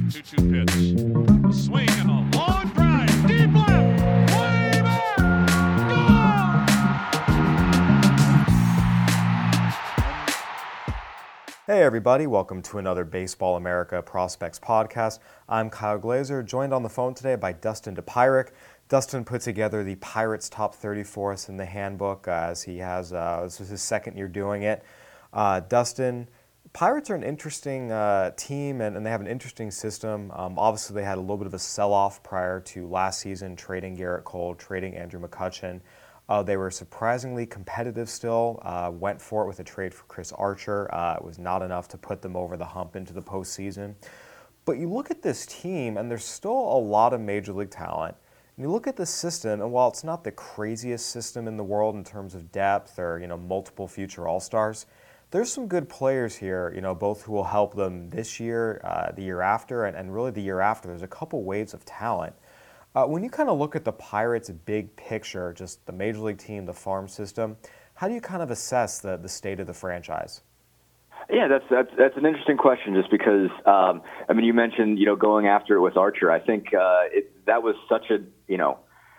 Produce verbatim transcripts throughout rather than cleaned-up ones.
two two pitch. A swing and a long drive. Deep left. Way back. Gone! Hey everybody, welcome to another Baseball America Prospects podcast. I'm Kyle Glazer, joined on the phone today by Dustin DePyrick. Dustin put together the Pirates Top thirty for us in the handbook, uh, as he has, uh, this is his second year doing it. Uh, Dustin, Pirates are an interesting uh, team, and, and they have an interesting system. Um, obviously, they had a little bit of a sell-off prior to last season, trading Garrett Cole, trading Andrew McCutchen. Uh, they were surprisingly competitive still, uh, went for it with a trade for Chris Archer. Uh, it was not enough to put them over the hump into the postseason. But you look at this team, and there's still a lot of major league talent. And you look at the system, and while it's not the craziest system in the world in terms of depth or, you know, multiple future All-Stars, there's some good players here, you know, both who will help them this year, uh, the year after, and, and really the year after. There's a couple waves of talent. Uh, when you kind of look at the Pirates' big picture, just the major league team, the farm system, how do you kind of assess the, the state of the franchise? Yeah, that's that's that's an interesting question. Just because, um, I mean, you mentioned you know going after it with Archer. I think uh, it, that was such a you know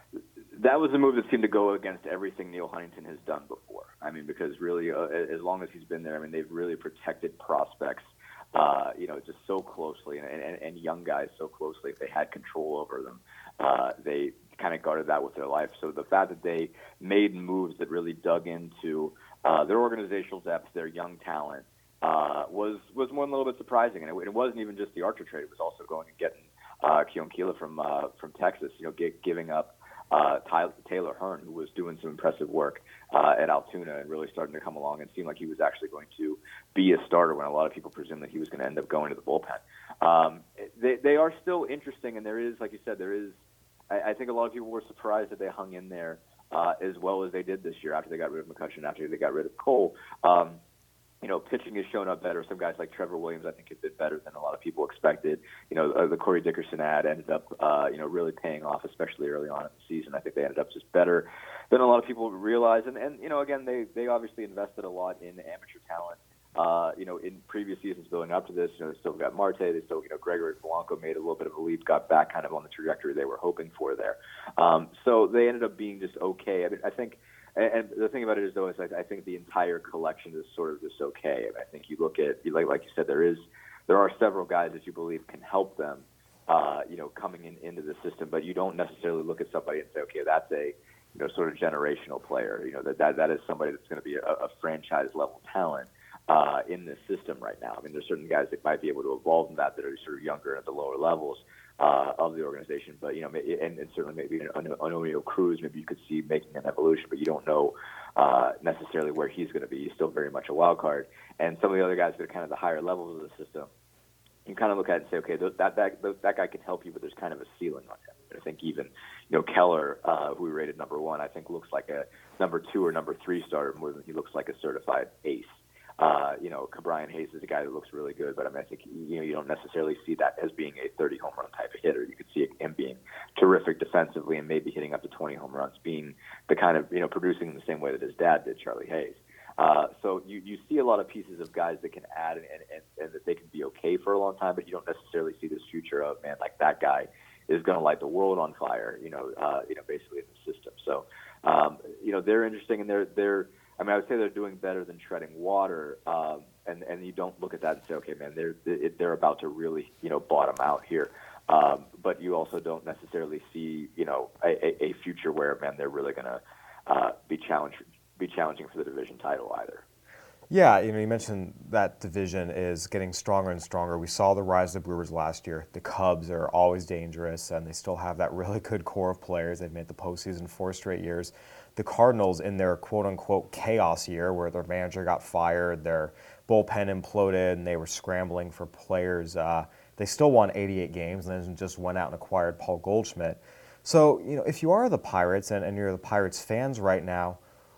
that was a move that seemed to go against everything Neil Huntington has done before. I mean, because really, uh, as long as he's been there, I mean, they've really protected prospects, uh, you know, just so closely, and, and, and young guys so closely. If they had control over them, uh, they kind of guarded that with their life. So the fact that they made moves that really dug into uh, their organizational depth, their young talent, uh, was was more than a little bit surprising. And it, it wasn't even just the Archer trade; it was also going and getting uh, Keon Keela from uh, from Texas. You know, get, giving up. Uh, Tyler, Taylor Hearn, who was doing some impressive work uh, at Altoona and really starting to come along and seemed like he was actually going to be a starter when a lot of people presumed that he was going to end up going to the bullpen. Um, they, they are still interesting, and there is, like you said, there is, I, I think a lot of people were surprised that they hung in there uh, as well as they did this year after they got rid of McCutchen, after they got rid of Cole. Um, You know, pitching has shown up better. Some guys like Trevor Williams, I think, have been better than a lot of people expected. You know, uh, the Corey Dickerson ad ended up, uh, you know, really paying off, especially early on in the season. I think they ended up just better than a lot of people realize. And, and you know, again, they, they obviously invested a lot in amateur talent. Uh, you know, in previous seasons building up to this, you know, they still got Marte. They still, you know, Gregory Polanco made a little bit of a leap, got back kind of on the trajectory they were hoping for there. Um, so they ended up being just okay. I mean, I think. And the thing about it is, though, is I think the entire collection is sort of just okay. I think you look at, like like you said, there is there are several guys that you believe can help them, uh, you know, coming in into the system. But you don't necessarily look at somebody and say, okay, that's a you know sort of generational player. You know, that that, that is somebody that's going to be a, a franchise level talent uh, in this system right now. I mean, there's certain guys that might be able to evolve in that that are sort of younger at the lower levels. Uh, of the organization, but you know, and, and certainly maybe an Oneil Cruz, maybe you could see making an evolution, but you don't know uh, necessarily where he's going to be. He's still very much a wild card. And some of the other guys that are kind of the higher levels of the system, you kind of look at it and say, okay, th- that that that guy can help you, but there's kind of a ceiling on him. And I think even you know Keller, uh, who we rated number one, I think looks like a number two or number three starter more than he looks like a certified ace. Uh, you know, Brian Hayes is a guy that looks really good, but I mean, I think you know you don't necessarily see that as being a thirty home run type of hitter. You could see him being terrific defensively and maybe hitting up to twenty home runs, being the kind of you know producing in the same way that his dad did, Charlie Hayes. Uh, so you, you see a lot of pieces of guys that can add and, and, and that they can be okay for a long time, but you don't necessarily see this future of man like that guy is going to light the world on fire. You know, uh, you know, basically in the system. So um, you know they're interesting and they're they're. I mean, I would say they're doing better than treading water, um, and and you don't look at that and say, okay, man, they're they're about to really, you know, bottom out here. Um, but you also don't necessarily see, you know, a, a future where, man, they're really going to uh, be challenged, be challenging for the division title either. Yeah, you know, you mentioned that division is getting stronger and stronger. We saw the rise of the Brewers last year. The Cubs are always dangerous, and they still have that really good core of players. They've made the postseason four straight years. The Cardinals, in their quote-unquote chaos year, where their manager got fired, their bullpen imploded, and they were scrambling for players, uh, they still won eighty-eight games and then just went out and acquired Paul Goldschmidt. So, you know, if you are the Pirates and, and you're the Pirates fans right now,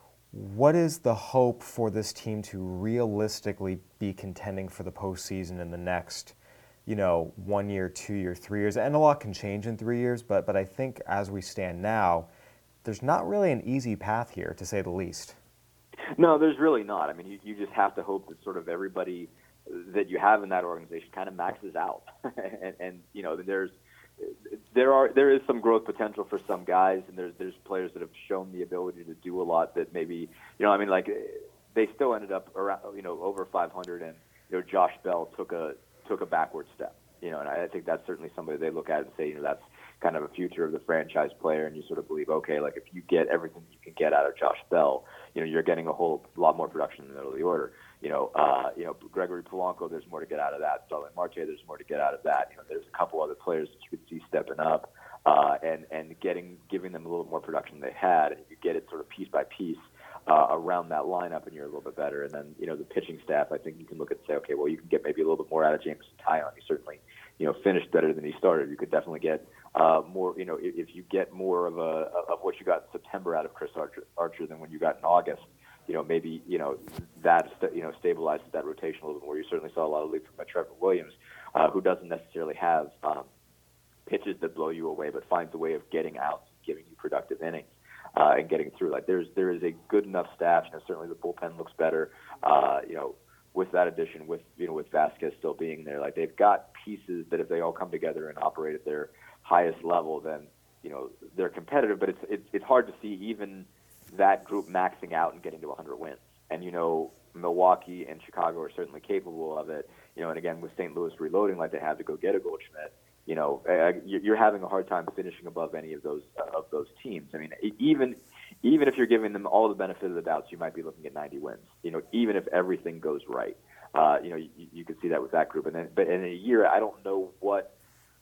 what is the hope for this team to realistically be contending for the postseason in the next, you know, one year, two year, three years? And a lot can change in three years, but but I think as we stand now, there's not really an easy path here, to say the least. No, there's really not. I mean, you, you just have to hope that sort of everybody that you have in that organization kind of maxes out, and, and you know there's there are there is some growth potential for some guys, and there's there's players that have shown the ability to do a lot that maybe you know I mean like they still ended up around you know over five hundred, and you know Josh Bell took a took a backward step, you know, and I think that's certainly somebody they look at and say you know that's kind of a future of the franchise player, and you sort of believe okay like if you get everything you can get out of Josh Bell, you know you're getting a whole lot more production in the middle of the order. You know, uh, you know, Gregory Polanco, there's more to get out of that. Starling Marte, there's more to get out of that. You know, there's a couple other players that you could see stepping up uh, and and getting giving them a little more production than they had, and you get it sort of piece by piece uh, around that lineup, and you're a little bit better. And then you know the pitching staff, I think you can look at and say, okay, well you can get maybe a little bit more out of Jameson Taillon. He certainly you know finished better than he started. You could definitely get uh, more. You know, if, if you get more of a of what you got in September out of Chris Archer, Archer than when you got in August. You know, maybe, you know, that, you know, stabilizes that rotation a little bit more. You certainly saw a lot of lead from Trevor Williams, uh, who doesn't necessarily have um, pitches that blow you away, but finds a way of getting out, giving you productive innings, uh, and getting through. Like, there's there is a good enough staff. You know, certainly the bullpen looks better, uh, you know, with that addition, with, you know, with Vasquez still being there. Like, they've got pieces that if they all come together and operate at their highest level, then, you know, they're competitive. But it's it's, it's hard to see even that group maxing out and getting to one hundred wins. And, you know, Milwaukee and Chicago are certainly capable of it. You know, and again, with Saint Louis reloading like they have to go get a Goldschmidt, you know, uh, you're having a hard time finishing above any of those uh, of those teams. I mean, even even if you're giving them all the benefit of the doubts, you might be looking at ninety wins. You know, even if everything goes right, uh, you know, you, you can see that with that group. And then, but in a year, I don't know what.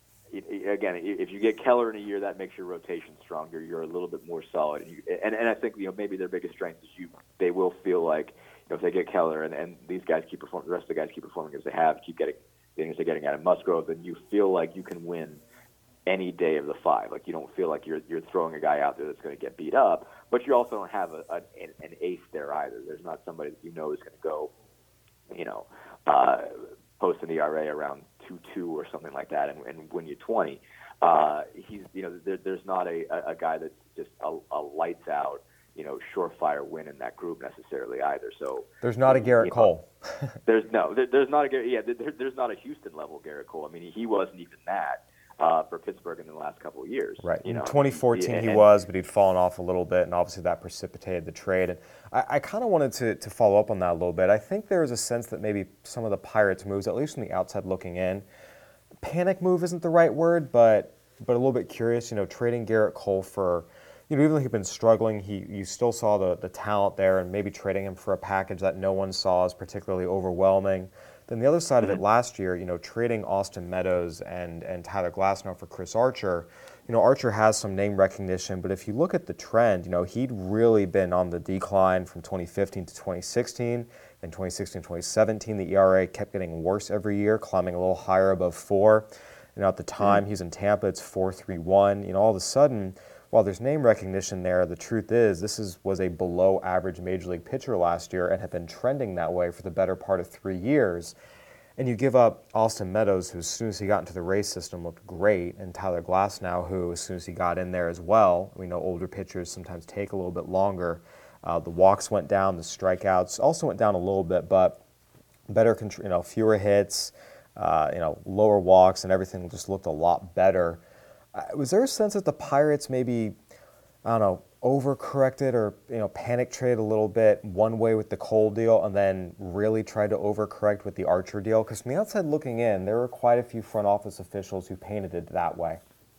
Again, if you get Keller in a year, that makes your rotation stronger. You're a little bit more solid, and you, and, and I think you know maybe their biggest strength is you. They will feel like you know if they get Keller and, and these guys keep performing, the rest of the guys keep performing as they have, keep getting things they're getting out of Musgrove, then you feel like you can win any day of the five. Like you don't feel like you're you're throwing a guy out there that's going to get beat up, but you also don't have a, a an, an ace there either. There's not somebody that you know is going to go, you know, uh, post an E R A around two two or something like that and, and win you twenty. Uh, he's, you know, there, there's not a, a guy that's just a, a lights out, you know, surefire win in that group necessarily either. So there's not a Garrett you know, Cole. there's no, there, there's not a Garrett. Yeah, there, there's not a Houston level Garrett Cole. I mean, he wasn't even that. Uh, for Pittsburgh in the last couple of years. Right. You know, in twenty fourteen and, he and, was, but he'd fallen off a little bit, and obviously that precipitated the trade. And I, I kind of wanted to, to follow up on that a little bit. I think there is a sense that maybe some of the Pirates' moves, at least from the outside looking in, panic move isn't the right word, but but a little bit curious, you know, trading Garrett Cole for, you know, even though he'd been struggling, he you still saw the, the talent there, and maybe trading him for a package that no one saw as particularly overwhelming. Then the other side of it last year, you know, trading Austin Meadows and, and Tyler Glasnow for Chris Archer, you know, Archer has some name recognition, but if you look at the trend, you know, he'd really been on the decline from twenty fifteen to twenty sixteen. In twenty sixteen, twenty seventeen, the E R A kept getting worse every year, climbing a little higher above four. You know, at the time he's in Tampa, it's four three one. You know, all of a sudden, while there's name recognition there, the truth is this is was a below average major league pitcher last year and had been trending that way for the better part of three years. And you give up Austin Meadows, who as soon as he got into the Rays system looked great, and Tyler Glasnow, who as soon as he got in there as well, we know older pitchers sometimes take a little bit longer. Uh, the walks went down, the strikeouts also went down a little bit, but better, you know, fewer hits, uh, you know, lower walks, and everything just looked a lot better. Uh, was there a sense that the Pirates maybe, I don't know, overcorrected or, you know, panic trade a little bit one way with the Cole deal and then really tried to overcorrect with the Archer deal? Because from the outside looking in, there were quite a few front office officials who painted it that way.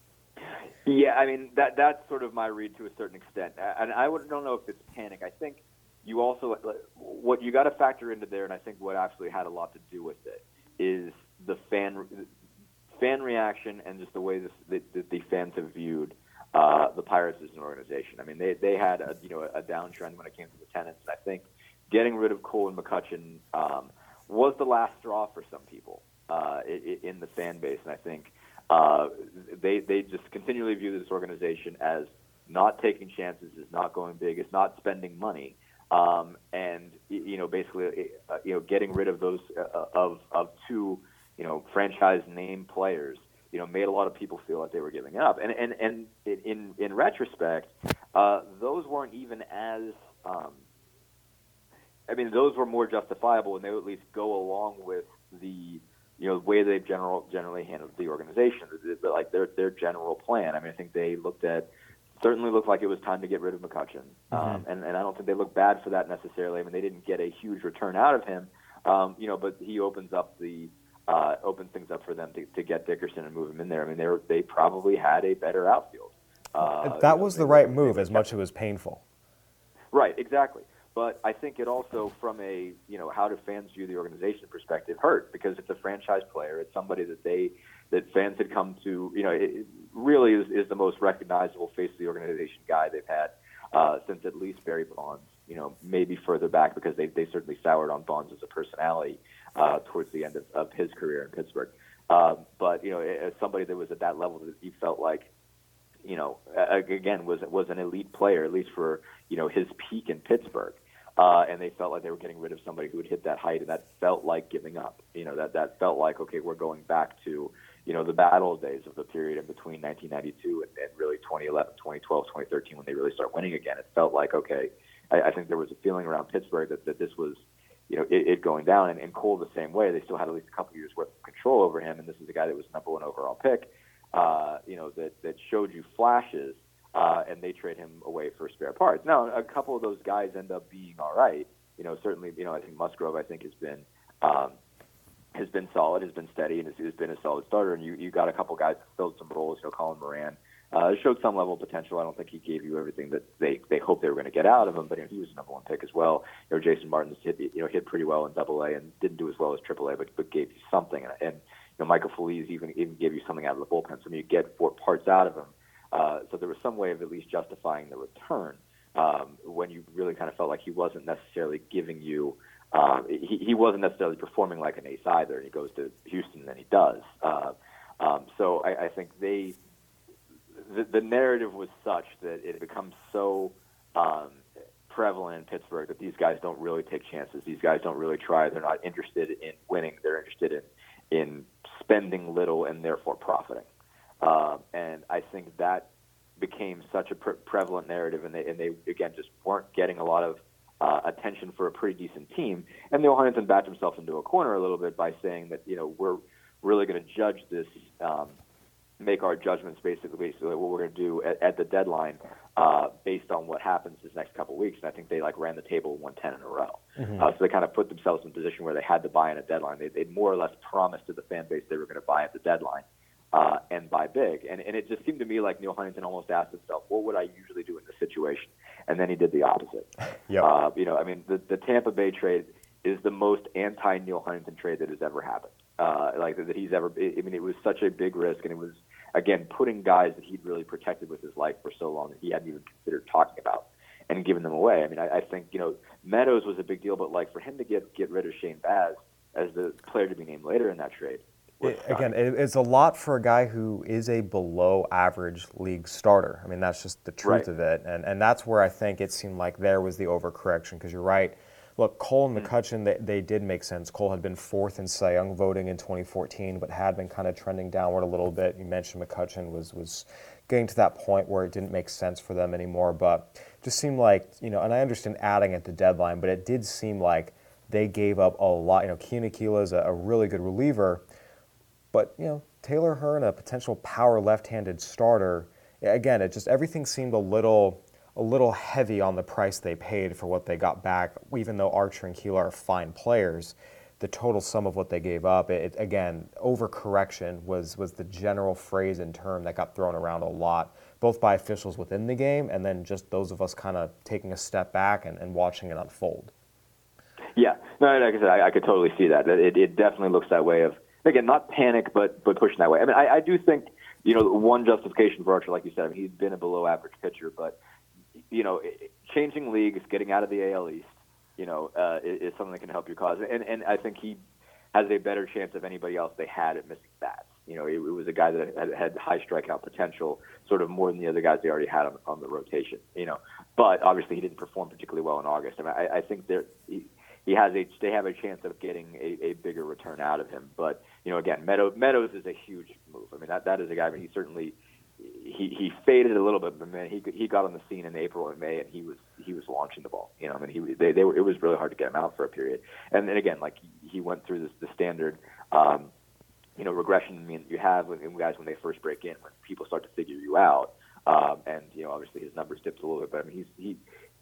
Yeah, I mean, that that's sort of my read to a certain extent. And I don't know if it's panic. I think you also, what you got to factor into there, and I think what actually had a lot to do with it, is the fan fan reaction and just the way this, that, that the fans have viewed uh, the Pirates as an organization. I mean, they they had a, you know a downtrend when it came to attendance, and I think getting rid of Cole and McCutchen um, was the last straw for some people uh, in, in the fan base, and I think uh, they they just continually view this organization as not taking chances, is not going big, is not spending money, um, and you know basically uh, you know getting rid of those uh, of of two you know franchise name players. You know, made a lot of people feel like they were giving up, and and and in in retrospect, uh, those weren't even as. Um, I mean, those were more justifiable, and they would at least go along with the you know, the way they've general, generally handled the organization, like their their general plan. I mean, I think they looked at, certainly looked like it was time to get rid of McCutchen. Mm-hmm. Um, and, and I don't think they look bad for that necessarily. I mean, they didn't get a huge return out of him, um, you know, but he opens up the, uh, opens things up for them to, to get Dickerson and move him in there. I mean, they were, they probably had a better outfield. Uh, that was know, the right move, as much as it was painful. Right, exactly. But I think it also, from a, you know, how do fans view the organization perspective, hurt, because it's a franchise player. It's somebody that they, that fans had come to, you know, it really is, is the most recognizable face of the organization guy they've had uh, since at least Barry Bonds, you know, maybe further back, because they, they certainly soured on Bonds as a personality uh, towards the end of, of his career in Pittsburgh. Um, but, you know, as somebody that was at that level, that you felt like, you know, again, was was an elite player, at least for, you know, his peak in Pittsburgh. Uh, and they felt like they were getting rid of somebody who would hit that height, and that felt like giving up. You know, that, that felt like, okay, we're going back to, you know, the bad old days of the period in between nineteen ninety-two and, and really twenty eleven, twenty twelve, twenty thirteen, when they really start winning again. It felt like, okay, I, I think there was a feeling around Pittsburgh that, that this was, you know, it, it going down. And, and Cole the same way. They still had at least a couple years worth of control over him, and this is a guy that was number one overall pick, uh, you know, that, that showed you flashes. Uh, and they trade him away for spare parts. Now, a couple of those guys end up being all right. You know, certainly, you know, I think Musgrove, I think, has been um, has been solid, has been steady, and has, has been a solid starter. And you you got a couple guys that filled some roles. You know, Colin Moran uh, showed some level of potential. I don't think he gave you everything that they they hoped they were going to get out of him, but you know, he was a number one pick as well. You know, Jason Martin's hit you know hit pretty well in Double A and didn't do as well as Triple A, but but gave you something. And, and you know, Michael Feliz even even gave you something out of the bullpen. So I mean, you get four parts out of him. Uh, so there was some way of at least justifying the return um, when you really kind of felt like he wasn't necessarily giving you um, he, he wasn't necessarily performing like an ace either. And he goes to Houston and he does. Uh, um, so I, I think they the, the narrative was such that it becomes so um, prevalent in Pittsburgh that these guys don't really take chances. These guys don't really try. They're not interested in winning. They're interested in in spending little and therefore profiting. Uh, and I think that became such a pre- prevalent narrative, and they, and they, again, just weren't getting a lot of uh, attention for a pretty decent team. And Neil Huntington backed himself into a corner a little bit by saying that, you know, we're really going to judge this, um, make our judgments basically, basically what we're going to do at, at the deadline uh, based on what happens this next couple of weeks. And I think they, like, ran the table and won ten in a row. Mm-hmm. Uh, so they kind of put themselves in a position where they had to buy in a deadline. They, they'd more or less promised to the fan base they were going to buy at the deadline. Uh, and buy big. And, and it just seemed to me like Neil Huntington almost asked himself, what would I usually do in this situation? And then he did the opposite. Yep. Uh, you know, I mean, the, the Tampa Bay trade is the most anti-Neil Huntington trade that has ever happened. Uh, like that he's ever, I mean, it was such a big risk, and it was, again, putting guys that he'd really protected with his life for so long that he hadn't even considered talking about and giving them away. I mean, I, I think, you know, Meadows was a big deal, but like for him to get, get rid of Shane Baz as the player to be named later in that trade, It, again, it, it's a lot for a guy who is a below-average league starter. I mean, that's just the truth right. of it, and and that's where I think it seemed like there was the overcorrection, because you're right. Look, Cole and McCutchen, they, they did make sense. Cole had been fourth in Cy Young voting in twenty fourteen, but had been kind of trending downward a little bit. You mentioned McCutchen was was getting to that point where it didn't make sense for them anymore, but it just seemed like, you know, and I understand adding at the deadline, but it did seem like they gave up a lot. You know, Keenan Aquila is a, a really good reliever, but, you know, Taylor Hearn, a potential power left-handed starter, again, it just, everything seemed a little a little heavy on the price they paid for what they got back. Even though Archer and Keeler are fine players, the total sum of what they gave up, it, again, overcorrection was, was the general phrase and term that got thrown around a lot, both by officials within the game and then just those of us kind of taking a step back and, and watching it unfold. Yeah, no, like I said, I, I could totally see that. It, it definitely looks that way of, again, not panic, but but pushing that way. I mean, I, I do think, you know, one justification for Archer, like you said, I mean, he's been a below-average pitcher, but, you know, changing leagues, getting out of the A L East, you know, uh, is, is something that can help your cause. And and I think he has a better chance of anybody else they had at missing bats. You know, it, it was a guy that had, had high strikeout potential, sort of more than the other guys they already had on, on the rotation, you know. But obviously he didn't perform particularly well in August. I mean, I, I think there he, he has a they have a chance of getting a, a bigger return out of him. But, you know, again, Meadows, Meadows is a huge move. I mean, that that is a guy, I mean, he certainly he he faded a little bit, but man, he he got on the scene in April and May, and he was he was launching the ball. You know, I mean, he they they were, it was really hard to get him out for a period. And then again, like he went through this the standard, um, you know, regression. I mean, you have with guys when they first break in, when people start to figure you out, um, and you know, obviously his numbers dipped a little bit, but I mean, he's he.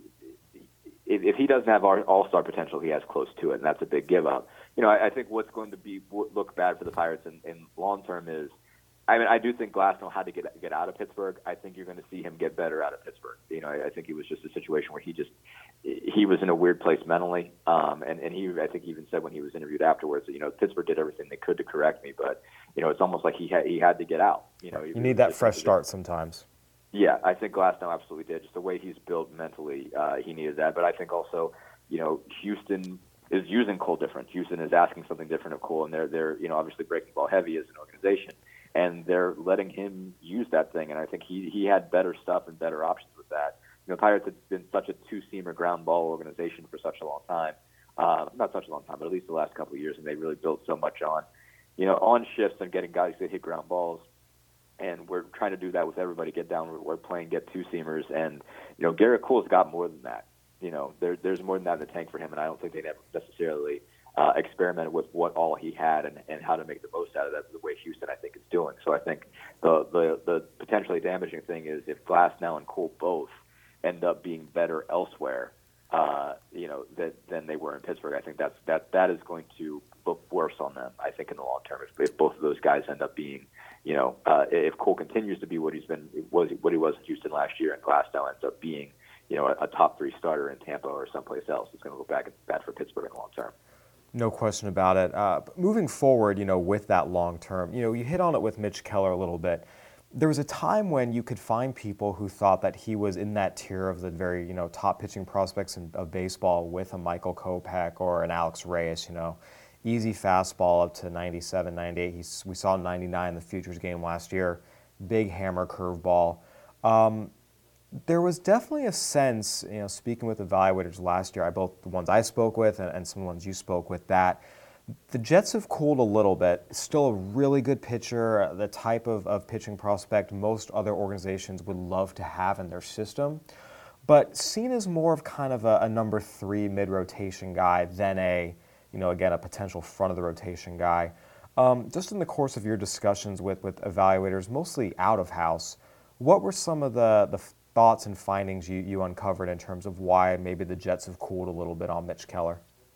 If, if he doesn't have all-star potential, he has close to it, and that's a big give-up. You know, I, I think what's going to be look bad for the Pirates in, in long term is, I mean, I do think Glasnow had to get get out of Pittsburgh. I think you're going to see him get better out of Pittsburgh. You know, I, I think it was just a situation where he just he was in a weird place mentally, um, and and he I think he even said when he was interviewed afterwards that, you know, Pittsburgh did everything they could to correct me, but you know, it's almost like he had he had to get out. You know, you need that fresh start sometimes. Yeah, I think Glasnow absolutely did. Just the way he's built mentally, uh, he needed that. But I think also, you know, Houston is using Cole different. Houston is asking something different of Cole, and they're they're you know obviously breaking ball heavy as an organization, and they're letting him use that thing. And I think he he had better stuff and better options with that. You know, Pirates have been such a two-seamer ground ball organization for such a long time. Uh, not such a long time, but at least the last couple of years, and they really built so much on, you know, on shifts and getting guys that hit ground balls. And we're trying to do that with everybody. Get down. We're playing get two seamers, and you know Garrett Cole's got more than that. You know, there, there's more than that in the tank for him, and I don't think they necessarily uh, experimented with what all he had and, and how to make the most out of that the way Houston I think is doing. So I think the the, the potentially damaging thing is if Glasnow and Cole both end up being better elsewhere, uh, you know, that, than they were in Pittsburgh. I think that's that that is going to look worse on them. I think in the long term, if, if both of those guys end up being, you know, uh, if Cole continues to be what he's been, was what he was in Houston last year, and Glasnow ends up being, you know, a, a top three starter in Tampa or someplace else, it's going to look back bad for Pittsburgh in the long term. No question about it. Uh, moving forward, you know, with that long term, you know, you hit on it with Mitch Keller a little bit. There was a time when you could find people who thought that he was in that tier of the very, you know, top pitching prospects in, of baseball with a Michael Kopech or an Alex Reyes, you know. Easy fastball up to ninety-seven, ninety-eight. He's, we saw ninety-nine in the Futures game last year. Big hammer curveball. Um, there was definitely a sense, you know, speaking with evaluators last year, I both the ones I spoke with and, and some ones you spoke with, that the Jets have cooled a little bit. Still a really good pitcher, the type of, of pitching prospect most other organizations would love to have in their system, but seen as more of kind of a, a number three mid-rotation guy than a, you know, again, a potential front of the rotation guy. Um, just in the course of your discussions with, with evaluators, mostly out of house, what were some of the, the thoughts and findings you, you uncovered in terms of why maybe the Jets have cooled a little bit on Mitch Keller?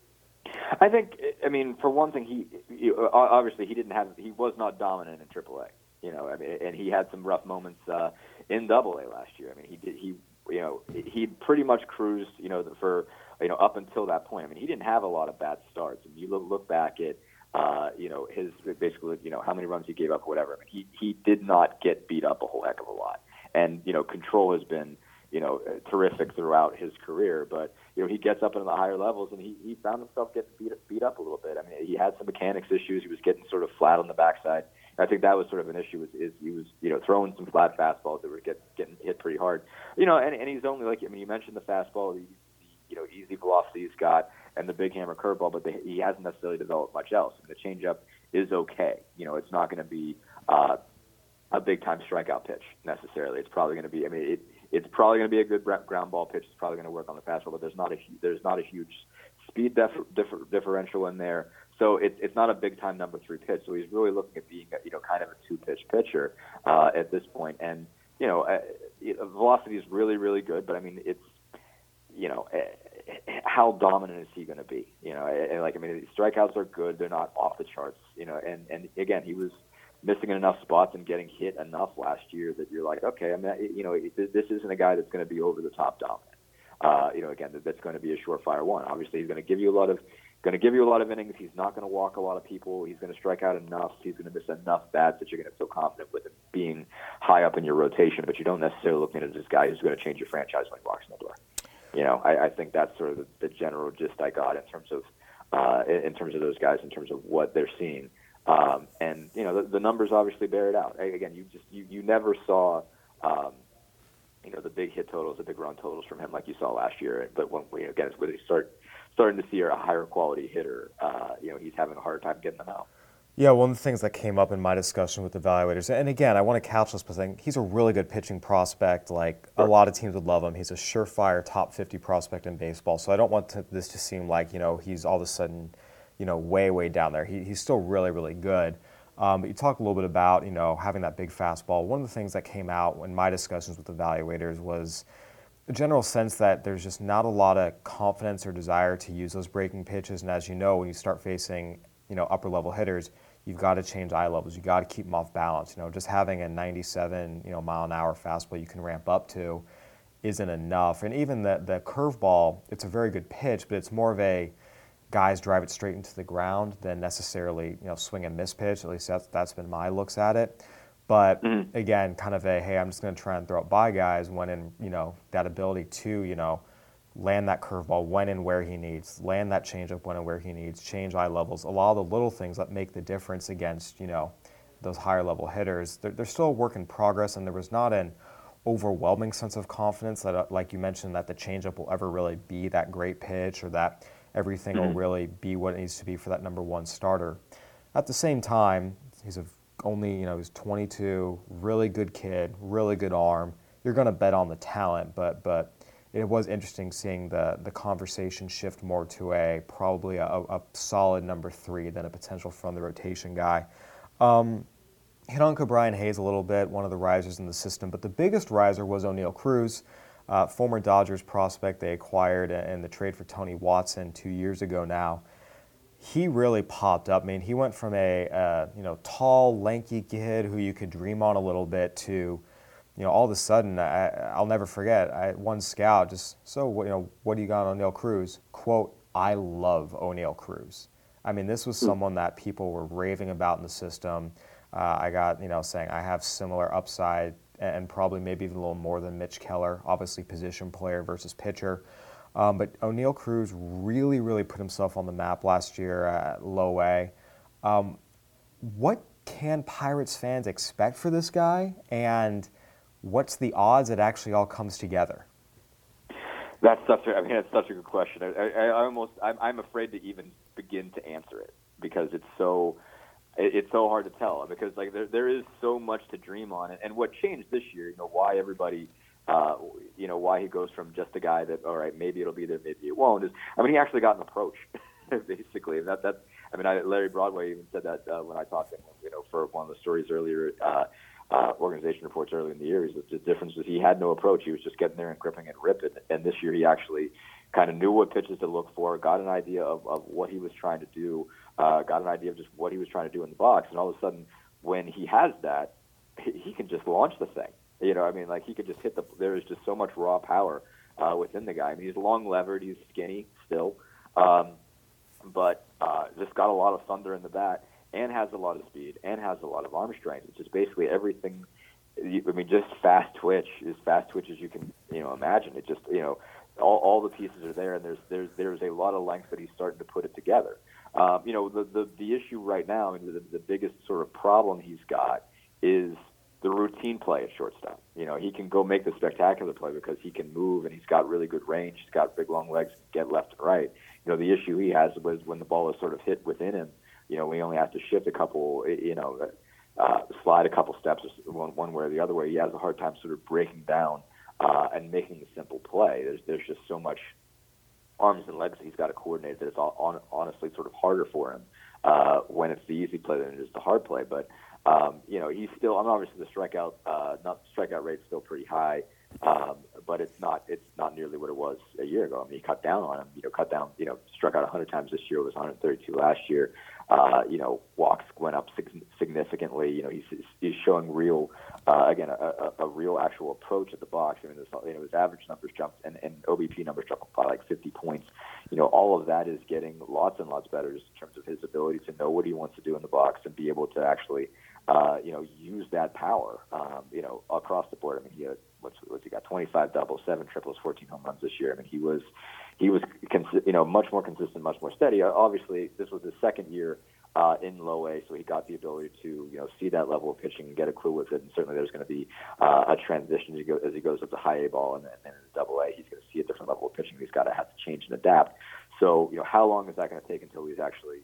I think, I mean, for one thing, he, he obviously he didn't have, he was not dominant in triple A, you know, I mean, and he had some rough moments uh, in double A last year. I mean, he did, he, you know, he pretty much cruised, you know, for, you know, up until that point. I mean, he didn't have a lot of bad starts. And you look, look back at, uh, you know, his basically, you know, how many runs he gave up or whatever. I mean, he, he did not get beat up a whole heck of a lot. And, you know, control has been, you know, terrific throughout his career. But, you know, he gets up into the higher levels, and he, he found himself getting beat, beat up a little bit. I mean, he had some mechanics issues. He was getting sort of flat on the backside. I think that was sort of an issue. Is, is he was, you know, throwing some flat fastballs that were get, getting hit pretty hard. You know, and, and he's only like, I mean, you mentioned the fastball, the, the you know, easy velocity he's got, and the big hammer curveball, but they, he hasn't necessarily developed much else. And the changeup is okay. You know, it's not going to be uh, a big-time strikeout pitch necessarily. It's probably going to be, I mean, it, it's probably going to be a good ground ball pitch. It's probably going to work on the fastball, but there's not a there's not a huge speed dif- dif- differential in there. So it's it's not a big time number three pitch. So he's really looking at being a, you know kind of a two pitch pitcher uh, at this point. And you know uh, velocity is really really good, but I mean it's you know uh, how dominant is he going to be? You know, and like I mean strikeouts are good. They're not off the charts. You know, and and again he was missing in enough spots and getting hit enough last year that you're like, okay, I mean, you know, this isn't a guy that's going to be over the top dominant. Uh, you know, again, that's going to be a surefire one. Obviously, he's going to give you a lot of, going to give you a lot of innings. He's not going to walk a lot of people. He's going to strike out enough. He's going to miss enough bats that you're going to feel confident with him being high up in your rotation. But you don't necessarily look at it as this guy who's going to change your franchise when he walks in the door. You know, I, I think that's sort of the, the general gist I got in terms of, uh, in, in terms of those guys, in terms of what they're seeing. Um, and you know the, the numbers obviously bear it out. Again, you just you, you never saw um, you know the big hit totals, the big run totals from him like you saw last year. But when we again when they start starting to see a higher quality hitter, uh, you know he's having a hard time getting them out. Yeah, one of the things that came up in my discussion with evaluators, and again, I want to couch this by saying he's a really good pitching prospect. Like, a Sure. lot of teams would love him. He's a surefire top fifty prospect in baseball. So I don't want to, this to seem like, you know, he's all of a sudden, you know, way, way down there. He, he's still really, really good. Um, but you talk a little bit about, you know, having that big fastball. One of the things that came out in my discussions with evaluators was a general sense that there's just not a lot of confidence or desire to use those breaking pitches. And as you know, when you start facing, you know, upper level hitters, you've got to change eye levels. You've got to keep them off balance. You know, just having a ninety-seven, you know, mile an hour fastball you can ramp up to isn't enough. And even the the curveball, it's a very good pitch, but it's more of a guys drive it straight into the ground than necessarily, you know, swing and miss pitch. At least that's that's been my looks at it. But Mm-hmm. again, kind of a, hey, I'm just going to try and throw it by guys when in, you know, that ability to, you know, land that curveball when and where he needs, land that changeup when and where he needs, change eye levels, a lot of the little things that make the difference against, you know, those higher level hitters. They're, they're still a work in progress, and there was not an overwhelming sense of confidence that, uh, like you mentioned, that the changeup will ever really be that great pitch or that everything will Mm-hmm. really be what it needs to be for that number one starter. At the same time, he's a only, you know, he's twenty-two, really good kid, really good arm. You're going to bet on the talent, but but it was interesting seeing the the conversation shift more to a probably a, a solid number three than a potential from the rotation guy. Um, hit on Brian Hayes a little bit, one of the risers in the system, but the biggest riser was O'Neal Cruz, uh, former Dodgers prospect they acquired in the trade for Tony Watson two years ago now. He really popped up. I mean, he went from a uh, you know tall, lanky kid who you could dream on a little bit to, you know, all of a sudden, I, I'll never forget. I one scout just so you know what do you got on O'Neal Cruz? Quote: I love O'Neal Cruz. I mean, this was someone that people were raving about in the system. Uh, I got you know saying I have similar upside and probably maybe even a little more than Mitch Keller. Obviously, position player versus pitcher. Um, but O'Neal Cruz really, really put himself on the map last year at low A. Um, what can Pirates fans expect for this guy, and what's the odds it actually all comes together? That's such a, I mean, that's such a good question. I, I, I almost, I'm, I'm afraid to even begin to answer it because it's so, it, it's so hard to tell because like there, there is so much to dream on, and, and what changed this year, you know, why everybody, uh, you know, why he goes from just a guy that, all right, maybe it'll be there, maybe it won't. Is, I mean, he actually got an approach, basically. And that, that, I mean, I, Larry Broadway even said that uh, when I talked to him, you know, for one of the stories earlier. Uh, Uh, organization reports early in the year. Is the difference is he had no approach. He was just getting there and gripping and ripping. And this year he actually kind of knew what pitches to look for, got an idea of, of what he was trying to do, uh, got an idea of just what he was trying to do in the box. And all of a sudden, when he has that, he, he can just launch the thing. You know, I mean, like he could just hit the. There is just so much raw power uh, within the guy. I mean, he's long levered, he's skinny still, um, but uh, just got a lot of thunder in the bat. And has a lot of speed, and has a lot of arm strength. It's just basically everything. I mean, just fast twitch, as fast twitch as you can, you know, imagine. It just, you know, all, all the pieces are there, and there's there's there's a lot of length that he's starting to put it together. Um, you know, the, the the issue right now, I mean, the, the biggest sort of problem he's got is the routine play at shortstop. You know, he can go make the spectacular play because he can move, and he's got really good range. He's got big long legs, get left and right. You know, the issue he has was when the ball is sort of hit within him. You know, we only have to shift a couple, you know, uh, slide a couple steps one, one way or the other way. He has a hard time sort of breaking down uh, and making the simple play. There's there's just so much arms and legs that he's got to coordinate that it's all, on, honestly sort of harder for him uh, when it's the easy play than it is the hard play. But, um, you know, he's still, I mean, obviously the strikeout, uh, not strikeout rate's still pretty high. Um, but it's not it's not nearly what it was a year ago. I mean, he cut down on him. You know, cut down. You know, struck out one hundred times this year. It was one hundred thirty-two last year. Uh, you know, walks went up sig- significantly. You know, he's he's showing real, uh, again, a, a, a real actual approach at the box. I mean, this, you know, his average numbers jumped and, and O B P numbers jumped by like fifty points. You know, all of that is getting lots and lots better just in terms of his ability to know what he wants to do in the box and be able to actually, uh, you know, use that power. Um, you know, across the board. I mean, he had. What's, what's he got? twenty-five doubles, seven triples, fourteen home runs this year. I mean, he was, he was, you know, much more consistent, much more steady. Obviously, this was his second year uh, in low A, so he got the ability to, you know, see that level of pitching and get a clue with it. And certainly, there's going to be uh, a transition as he, go, as he goes up to high A ball and then in double A. He's going to see a different level of pitching. He's got to have to change and adapt. So, you know, how long is that going to take until he's actually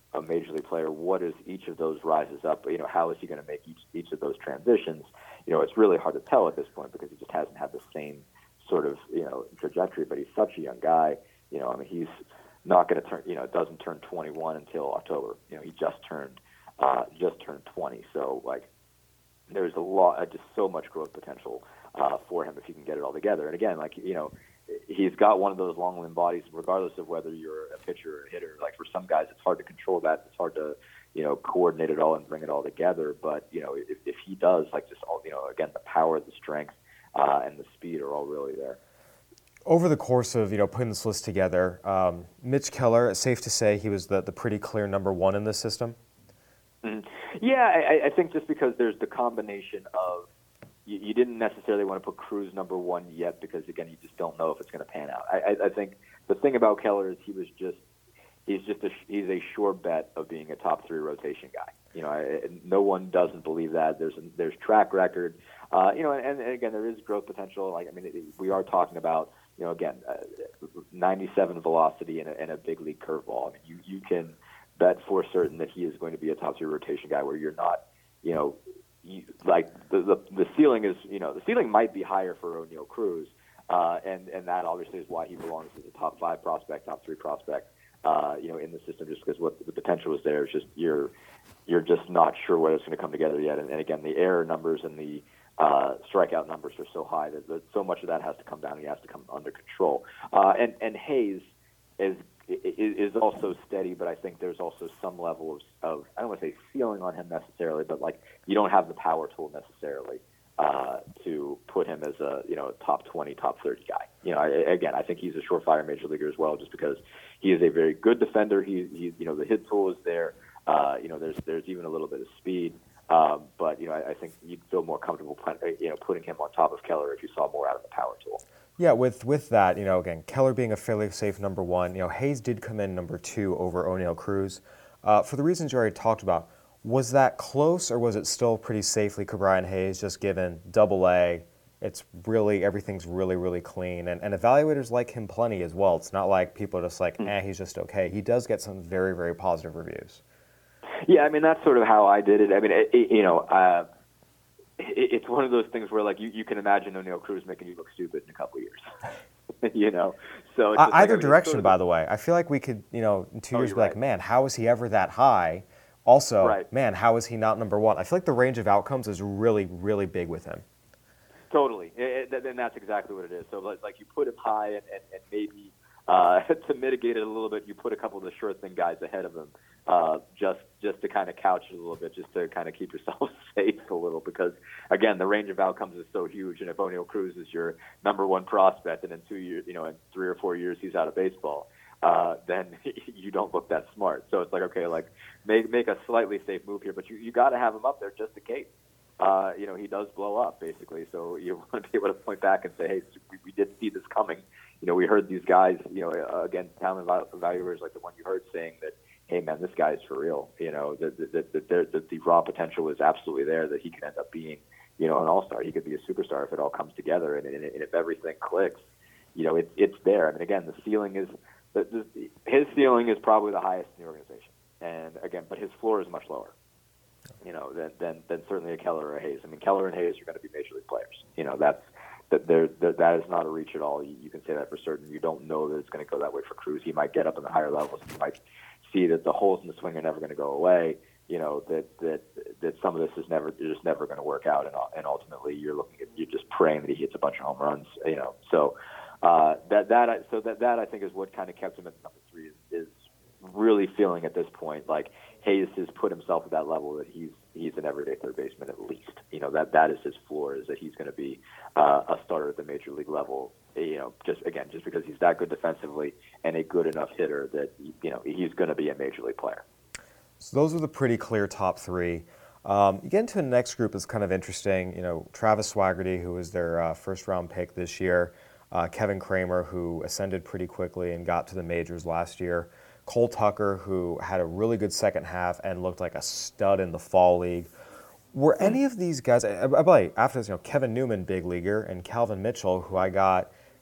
a major league player, what is each of those rises up? You know, how is he going to make each each of those transitions? You know, it's really hard to tell at this point because he just hasn't had the same sort of, you know, trajectory. But he's such a young guy. You know, I mean, he's not going to turn, you know, doesn't turn twenty-one until October. You know, he just turned uh, just turned twenty. So like, there's a lot, uh, just so much growth potential uh, for him if he can get it all together. And again, like, you know, he's got one of those long limb bodies, regardless of whether you're a pitcher or a hitter. Like for some guys, it's hard to control that. It's hard to, you know, coordinate it all and bring it all together. But, you know, if, if he does, like just all, you know, again, the power, the strength, uh, and the speed are all really there. Over the course of, you know, putting this list together, um, Mitch Keller, it's safe to say he was the, the pretty clear number one in this system? Mm-hmm. Yeah, I, I think just because there's the combination of, you, you didn't necessarily want to put Cruz number one yet because, again, you just don't know if it's going to pan out. I, I, I think the thing about Keller is he was just, he's just a, he's a sure bet of being a top three rotation guy. You know, I, no one doesn't believe that. There's a, there's track record. Uh, you know, and, and again, there is growth potential. Like, I mean, it, we are talking about, you know, again, uh, ninety-seven velocity and a, and a big league curveball. I mean, you, you can bet for certain that he is going to be a top three rotation guy where you're not, you know, you, like the, the the ceiling is, you know, the ceiling might be higher for O'Neal Cruz, uh, and and that obviously is why he belongs as a top five prospect, top three prospect, uh, you know, in the system, just because what the potential is there. It's just you're you're just not sure whether it's going to come together yet. And, and again, the error numbers and the uh, strikeout numbers are so high that, that so much of that has to come down. He has to come under control. Uh, and and Hayes is is also steady, but I think there's also some level of, of I don't want to say ceiling on him necessarily, but like you don't have the power tool necessarily uh, to put him as a, you know, top twenty, top thirty guy. You know, I, again, I think he's a surefire major leaguer as well, just because he is a very good defender. He, he you know, the hit tool is there. Uh, you know, there's there's even a little bit of speed. Um, but, you know, I, I think you'd feel more comfortable, you know, putting him on top of Keller if you saw more out of the power tool. Yeah, with with that, you know, again, Keller being a fairly safe number one, you know, Hayes did come in number two over O'Neal Cruz. Uh, for the reasons you already talked about, was that close or was it still pretty safely Ke'Bryan Hayes, just given double A, it's really, everything's really, really clean. And, and evaluators like him plenty as well. It's not like people are just like, eh, he's just okay. He does get some very, very positive reviews. Yeah, I mean, that's sort of how I did it. I mean, it, it, you know, uh, it, it's one of those things where, like, you, you can imagine O'Neal Cruz making you look stupid in a couple of years. you know, so it's uh, just either like, I mean, direction, sort of by the way. I feel like we could, you know, in two oh, years be right. like, man, how is he ever that high? Also, right. man, how is he not number one? I feel like the range of outcomes is really, really big with him. Totally, it, it, and that's exactly what it is. So, like, like you put him high, and, and, and maybe uh, to mitigate it a little bit, you put a couple of the sure thing guys ahead of him, uh, just just to kind of couch it a little bit, just to kind of keep yourself safe a little. Because again, the range of outcomes is so huge, and if O'Neal Cruz is your number one prospect, and in two years, you know, in three or four years he's out of baseball, uh, then you don't look that smart. So it's like, okay, like make make a slightly safe move here, but you you got to have him up there just in case. Uh, you know, he does blow up, basically. So you want to be able to point back and say, hey, we, we did see this coming. You know, we heard these guys, you know, uh, again, talent evaluators like the one you heard saying that, hey, man, this guy's for real. You know, that the, the, the, the, the raw potential is absolutely there, that he can end up being, you know, an all-star. He could be a superstar if it all comes together. And, and, and if everything clicks, you know, it, it's there. I mean, again, the ceiling is, the, the, his ceiling is probably the highest in the organization. And, again, but his floor is much lower. You know, than, than than certainly a Keller or a Hayes. I mean, Keller and Hayes are going to be major league players. You know, that's that they're, that that is not a reach at all. You, you can say that for certain. You don't know that it's going to go that way for Cruz. He might get up in the higher levels. You might see that the holes in the swing are never going to go away. You know, that that that some of this is never just never going to work out, and and ultimately you're looking at you're just praying that he hits a bunch of home runs. You know, so uh, that that so that that I think is what kind of kept him at number three is, is really feeling at this point like Hayes has put himself at that level that he's he's an everyday third baseman at least. You know, that that is his floor, is that he's going to be uh, a starter at the major league level. You know, just again, just because he's that good defensively and a good enough hitter that, you know, he's going to be a major league player. So those are the pretty clear top three. Um, you get into the next group that's kind of interesting. You know, Travis Swaggerty, who was their uh, first round pick this year, uh, Kevin Kramer, who ascended pretty quickly and got to the majors last year, Cole Tucker, who had a really good second half and looked like a stud in the fall league. Were any of these guys, by the way, after this, you know, Kevin Newman, big leaguer, and Calvin Mitchell, who I got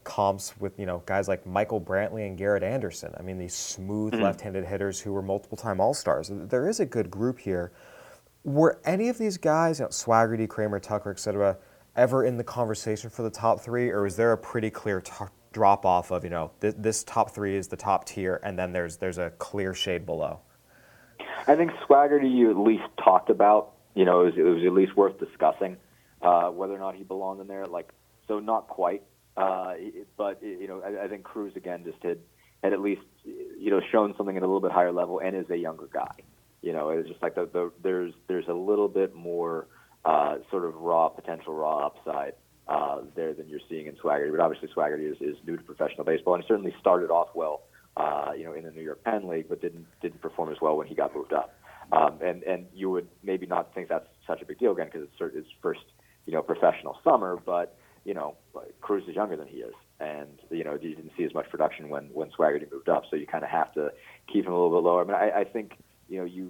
comps with, you know, guys like Michael Brantley and Garrett Anderson. I mean, these smooth mm-hmm. left-handed hitters who were multiple-time All-Stars. There is a good group here. Were any of these guys, you know, Swaggerty, Kramer, Tucker, et cetera, ever in the conversation for the top three, or is there a pretty clear t- drop-off of, you know, th- this top three is the top tier, and then there's there's a clear shade below? I think Swaggerty you at least talked about. You know, it was, it was at least worth discussing uh, whether or not he belonged in there. Like, so not quite. Uh, but, you know, I, I think Cruz, again, just had, had at least, you know, shown something at a little bit higher level and is a younger guy. You know, it's just like the, the, there's there's a little bit more uh, sort of raw potential, raw upside uh, there than you're seeing in Swaggerty. But obviously Swaggerty is, is new to professional baseball and certainly started off well, uh, you know, in the New York Penn League, but didn't didn't perform as well when he got moved up. Um, and, and you would maybe not think that's such a big deal, again, because it's his first, you know, professional summer. But, you know, Cruz is younger than he is. And, you know, you didn't see as much production when, when Swaggerty moved up. So you kind of have to keep him a little bit lower. I mean, I, I think, you know, you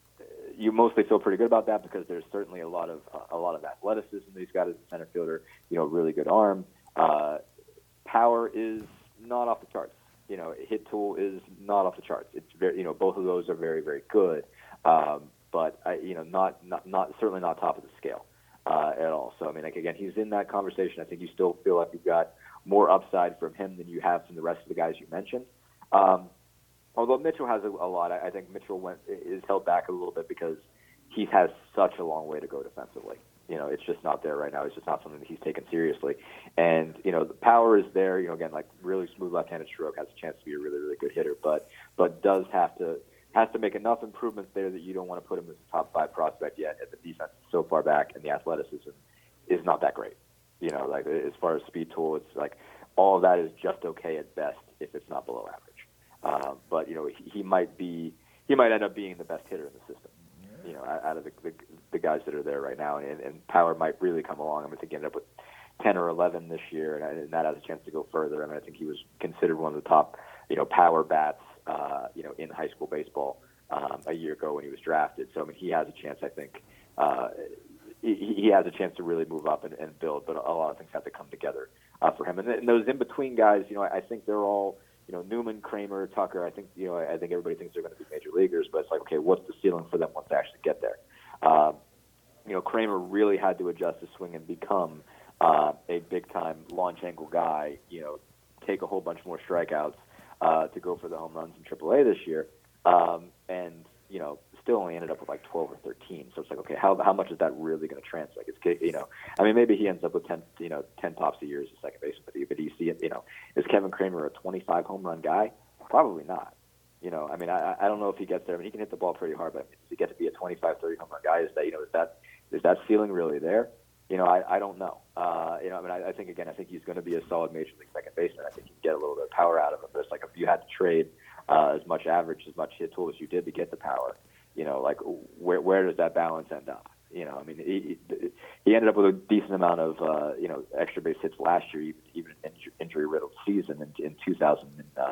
you mostly feel pretty good about that because there's certainly a lot of a lot of athleticism that he's got as a center fielder, you know, really good arm. Uh, power is not off the charts. You know, hit tool is not off the charts. It's very, you know, both of those are very, very good. Um, but I, you know, not, not, not certainly not top of the scale uh, at all. So I mean, like again, he's in that conversation. I think you still feel like you've got more upside from him than you have from the rest of the guys you mentioned. Um, although Mitchell has a, a lot, I, I think Mitchell went is held back a little bit because he has such a long way to go defensively. You know, it's just not there right now. It's just not something that he's taken seriously. And, you know, the power is there. You know, again, like really smooth left-handed stroke, has a chance to be a really, really good hitter, but but does have to has to make enough improvements there that you don't want to put him as a top five prospect yet. And the defense is so far back, and the athleticism is not that great. You know, like as far as speed tool, it's like all of that is just okay at best if it's not below average. Um, but you know, he, he might be he might end up being the best hitter in the system. You know, out of the, the the guys that are there right now, and, and power might really come along. I mean, I think he ended up with ten or eleven this year, and, and that has a chance to go further. I mean, I think he was considered one of the top, you know, power bats, uh, you know, in high school baseball um, a year ago when he was drafted. So I mean, he has a chance. I think uh, he, he has a chance to really move up and, and build, but a lot of things have to come together uh, for him. And, and those in between guys, you know, I, I think they're all. You know, Newman, Kramer, Tucker, I think, you know, I think everybody thinks they're going to be major leaguers, but it's like, okay, what's the ceiling for them once they actually get there? Um, you know, Kramer really had to adjust his swing and become uh, a big-time launch angle guy, you know, take a whole bunch more strikeouts uh, to go for the home runs in triple A this year. Um, and, you know, still only ended up with like twelve or thirteen. So it's like, okay, how how much is that really going to translate? It's, you know, I mean, maybe he ends up with ten, you know, ten pops a year as a second baseman, but do you see it? You know, is Kevin Kramer a twenty-five home run guy? Probably not. You know, I mean, I I don't know if he gets there. I mean, he can hit the ball pretty hard, but does he get to be a twenty-five, thirty home run guy? Is that, you know, is that is that ceiling really there? You know, I, I don't know. Uh, you know, I mean, I, I think again, I think he's going to be a solid major league second baseman. I think you can get a little bit of power out of him. But it's like if you had to trade uh, as much average, as much hit tool as you did to get the power. You know, like where where does that balance end up? You know, I mean, he, he ended up with a decent amount of uh, you know extra base hits last year, even even an injury riddled season in, in two thousand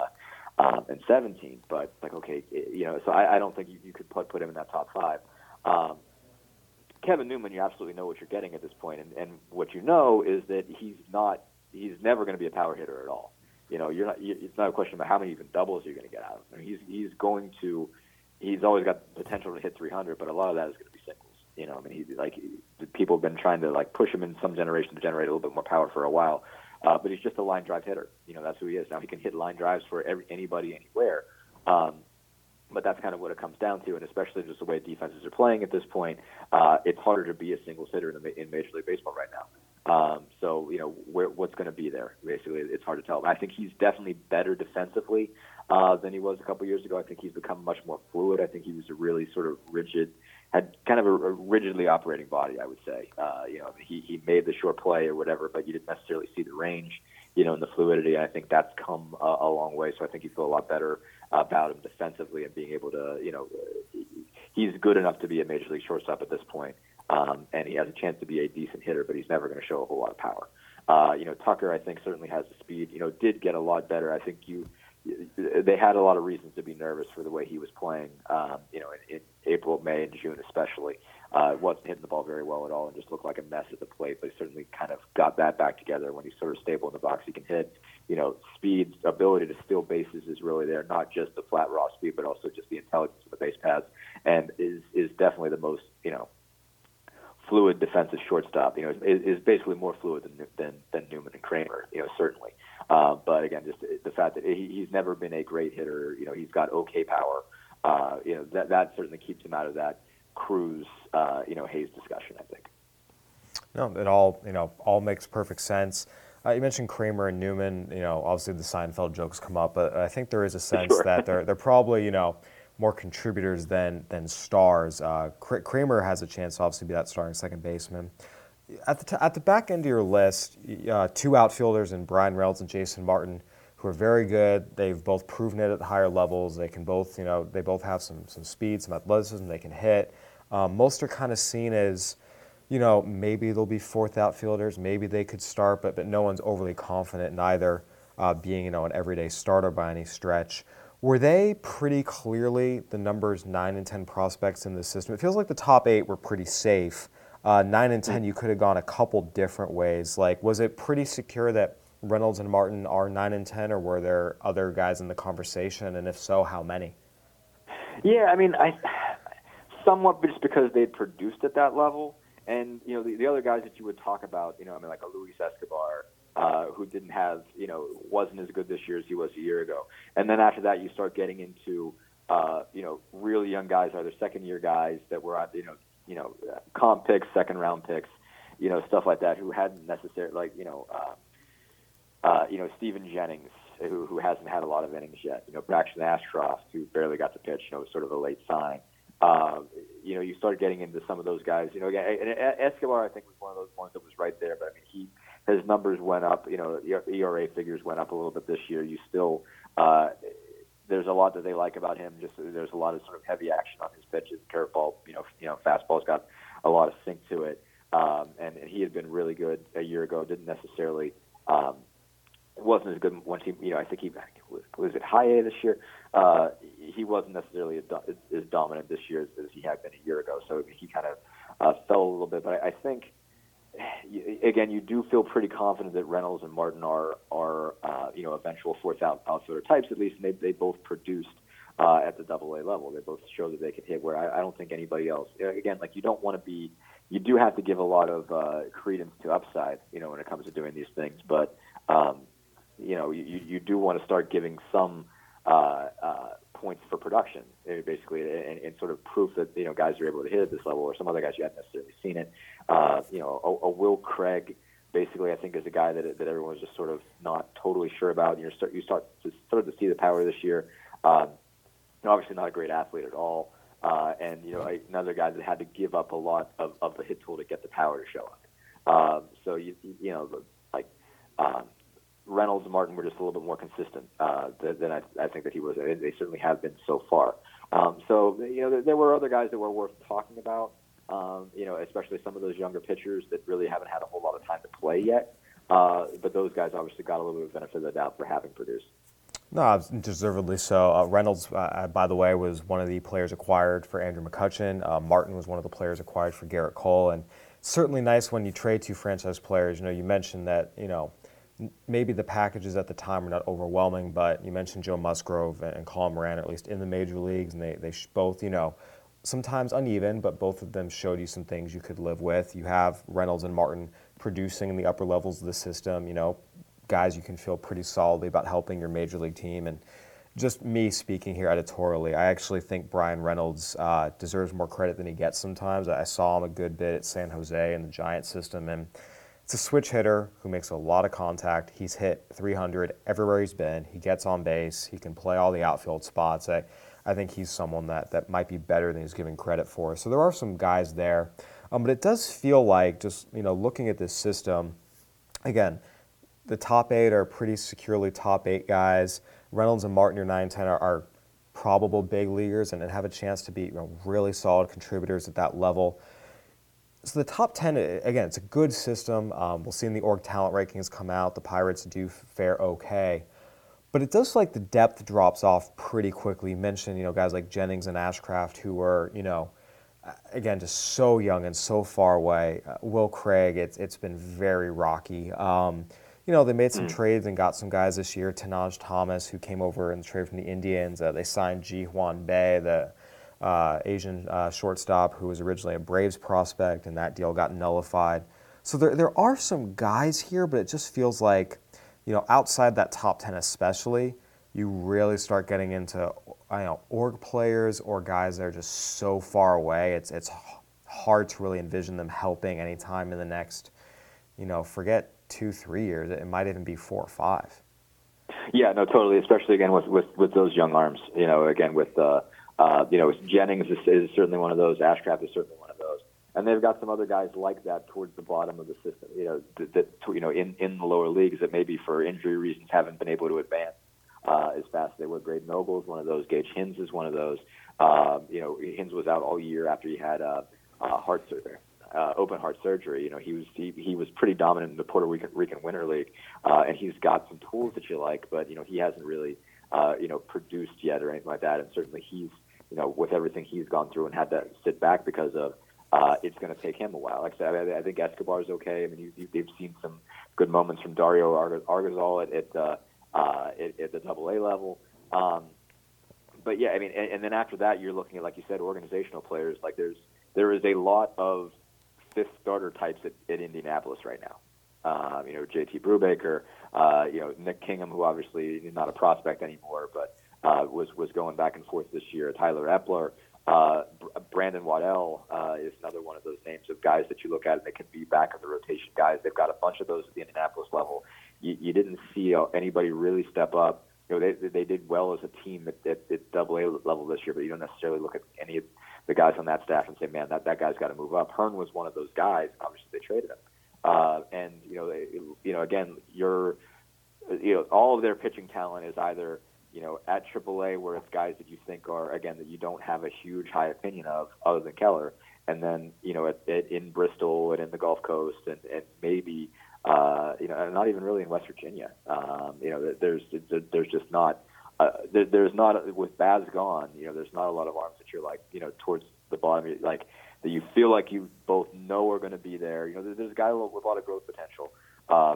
seventeen. But like, okay, you know, so I, I don't think you, you could put put him in that top five. Um, Kevin Newman, you absolutely know what you're getting at this point, and, and what you know is that he's not he's never going to be a power hitter at all. You know, you're not. It's not a question about how many even doubles you're going to get out of him. I mean, he's he's going to. He's always got the potential to hit three hundred, but a lot of that is going to be singles. You know, I mean, he like he, people have been trying to like push him in some generation to generate a little bit more power for a while, uh, but he's just a line drive hitter. You know, that's who he is. Now he can hit line drives for every, anybody, anywhere, um, but that's kind of what it comes down to. And especially just the way defenses are playing at this point, uh, it's harder to be a singles hitter in, the, in Major League Baseball right now. Um, so, you know, where, what's going to be there? Basically, it's hard to tell. I think he's definitely better defensively uh, than he was a couple years ago. I think he's become much more fluid. I think he was a really sort of rigid, had kind of a, a rigidly operating body, I would say. Uh, you know, he, he made the short play or whatever, but you didn't necessarily see the range, you know, and the fluidity. I think that's come a, a long way. So I think you feel a lot better about him defensively and being able to, you know, he's good enough to be a Major League shortstop at this point. Um, and he has a chance to be a decent hitter, but he's never going to show a whole lot of power. Uh, you know, Tucker, I think, certainly has the speed. You know, did get a lot better. I think you they had a lot of reasons to be nervous for the way he was playing, um, you know, in, in April, May, and June especially. Uh, wasn't hitting the ball very well at all and just looked like a mess at the plate, but he certainly kind of got that back together when he's sort of stable in the box. He can hit, you know, speed, ability to steal bases is really there, not just the flat raw speed, but also just the intelligence of the base paths, and is, is definitely the most, you know, fluid defensive shortstop. You know, is, is basically more fluid than, than, than Newman and Kramer, you know, certainly. Uh, but again, just the fact that he, he's never been a great hitter, you know, he's got okay power, uh, you know, that, that certainly keeps him out of that Cruz, uh, you know, Hayes discussion, I think. No, it all, you know, all makes perfect sense. Uh, you mentioned Kramer and Newman. You know, obviously the Seinfeld jokes come up, but I think there is a sense Sure. that they're they're probably, you know, more contributors than than stars. Uh, Kramer has a chance to obviously be that starting second baseman. At the t- at the back end of your list, uh, two outfielders in Bryan Reynolds and Jason Martin, who are very good. They've both proven it at higher levels. They can both, you know, they both have some some speed, some athleticism. They can hit. Um, most are kind of seen as, you know, maybe they'll be fourth outfielders. Maybe they could start, but but no one's overly confident in either uh, being, you know, an everyday starter by any stretch. Were they pretty clearly the numbers nine and ten prospects in the system? It feels like the top eight were pretty safe. Uh, nine and ten, you could have gone a couple different ways. Like, was it pretty secure that Reynolds and Martin are nine and ten, or were there other guys in the conversation? And if so, how many? Yeah, I mean, I somewhat just because they'd produced at that level, and you know, the, the other guys that you would talk about, you know, I mean, like a Luis Escobar, uh, who didn't have, you know, wasn't as good this year as he was a year ago, and then after that, you start getting into, uh, you know, really young guys, either second year guys that were at, you know, you know, comp picks, second round picks, you know, stuff like that, who hadn't necessarily, like, you know, uh, uh, you know, Steven Jennings, who who hasn't had a lot of innings yet, you know, Braxton Ashcroft, who barely got to pitch, you know, sort of a late sign. Uh, you know, you start getting into some of those guys. You know, again, and Escobar, I think, was one of those ones that was right there. But I mean, he his numbers went up. You know, E R A figures went up a little bit this year. You still, uh, there's a lot that they like about him. Just there's a lot of sort of heavy action on his pitches. Curveball, you know, you know, fastball's got a lot of sink to it. Um, and, and he had been really good a year ago. Didn't necessarily. Um, It wasn't as good once he, you know, I think he was, was it high A this year. Uh, he wasn't necessarily as, as dominant this year as, as he had been a year ago. So he kind of uh, fell a little bit. But I, I think, again, you do feel pretty confident that Reynolds and Martin are, are uh, you know, eventual fourth out, outfielder types at least, and they, they both produced uh, at the double A level. They both show that they can hit where I, I don't think anybody else. Again, like you don't want to be, you do have to give a lot of uh, credence to upside, you know, when it comes to doing these things. But, um, you know, you, you do want to start giving some uh, uh, points for production, basically, and, and sort of proof that, you know, guys are able to hit at this level, or some other guys you haven't necessarily seen it. Uh, you know, a, a Will Craig, basically, I think is a guy that that everyone's just sort of not totally sure about. And you start you start to sort of see the power this year. Um, obviously, not a great athlete at all, uh, and you know, another guy that had to give up a lot of, of the hit tool to get the power to show up. Um, so you you know, like. Um, Reynolds and Martin were just a little bit more consistent uh, than, than I, I think that he was. They certainly have been so far. Um, so, you know, there, there were other guys that were worth talking about, um, you know, especially some of those younger pitchers that really haven't had a whole lot of time to play yet. Uh, but those guys obviously got a little bit of benefit of the doubt for having produced. No, deservedly so. Uh, Reynolds, uh, by the way, was one of the players acquired for Andrew McCutchen. Uh, Martin was one of the players acquired for Garrett Cole. And it's certainly nice when you trade two franchise players. You know, you mentioned that, you know, maybe the packages at the time were not overwhelming, but you mentioned Joe Musgrove and Colin Moran, at least in the major leagues, and they, they both, you know, sometimes uneven, but both of them showed you some things you could live with. You have Reynolds and Martin producing in the upper levels of the system, you know, guys you can feel pretty solidly about helping your major league team. And just me speaking here editorially, I actually think Bryan Reynolds uh, deserves more credit than he gets sometimes. I saw him a good bit at San Jose in the Giant system, and it's a switch hitter who makes a lot of contact. He's hit three hundred everywhere he's been. He gets on base. He can play all the outfield spots. I, I think he's someone that, that might be better than he's given credit for. So there are some guys there. Um, but it does feel like, just you know, looking at this system, again, the top eight are pretty securely top eight guys. Reynolds and Martin, your nine ten, are, are probable big leaguers and, and have a chance to be, you know, really solid contributors at that level. So the top ten, again, it's a good system. Um, we'll see in the org talent rankings come out. The Pirates do fare okay. But it does feel like the depth drops off pretty quickly. You mentioned, you know, guys like Jennings and Ashcraft who were, you know, again, just so young and so far away. Uh, Will Craig, it's it's been very rocky. Um, you know, they made some Mm. trades and got some guys this year. Tanaj Thomas, who came over in the trade from the Indians. Uh, they signed Ji Hwan Bae, the uh, Asian uh, shortstop, who was originally a Braves prospect, and that deal got nullified. So there there are some guys here, but it just feels like, you know, outside that top ten especially, you really start getting into, I know, org players or guys that are just so far away. It's it's hard to really envision them helping any time in the next, you know, forget two, three years. It might even be four or five. Yeah, no, totally. Especially again with with, with those young arms. You know, again with uh, uh, you know Jennings is, is certainly one of those. Ashcraft is certainly one of those. And they've got some other guys like that towards the bottom of the system. You know, that, that you know in, in the lower leagues that maybe for injury reasons haven't been able to advance uh, as fast as they were. Graydon Noble is one of those. Gage Hins is one of those. Um, you know, Hins was out all year after he had uh, uh, heart surgery. Uh, open heart surgery. You know, he was he, he was pretty dominant in the Puerto Rican, Rican Winter League, uh, and he's got some tools that you like, but you know he hasn't really uh, you know produced yet or anything like that. And certainly he's you know with everything he's gone through and had to sit back because of, uh, it's going to take him a while. Like I said, I, I think Escobar's okay. I mean, you, you, they've seen some good moments from Dario Argazal at at, uh, uh, at, at the Double A level. Um, but yeah, I mean, and, and then after that, you're looking at, like you said, organizational players. Like there's there is a lot of fifth starter types at, at Indianapolis right now. Um, you know, J T Brubaker, uh, you know, Nick Kingham, who obviously is not a prospect anymore, but uh, was was going back and forth this year. Tyler Epler, uh, Brandon Waddell uh, is another one of those names of guys that you look at and that can be back in the rotation guys. They've got a bunch of those at the Indianapolis level. You, you didn't see anybody really step up. You know, they they did well as a team at, at, at Double A level this year, but you don't necessarily look at any of the guys on that staff and say, man, that, that guy's got to move up. Hearn was one of those guys. Obviously, they traded him. Uh, and, you know, they, you know, again, you're, you know, all of their pitching talent is either, you know, at Triple A where it's guys that you think are, again, that you don't have a huge high opinion of other than Keller. And then, you know, at, at, in Bristol and in the Gulf Coast and, and maybe, uh, you know, not even really in West Virginia. Um, you know, there's, there's just not, Uh, there, there's not, with Baz gone, you know, there's not a lot of arms that you're like, you know, towards the bottom, like that you feel like you both know are going to be there. You know, there's, there's a guy with a lot of growth potential, um,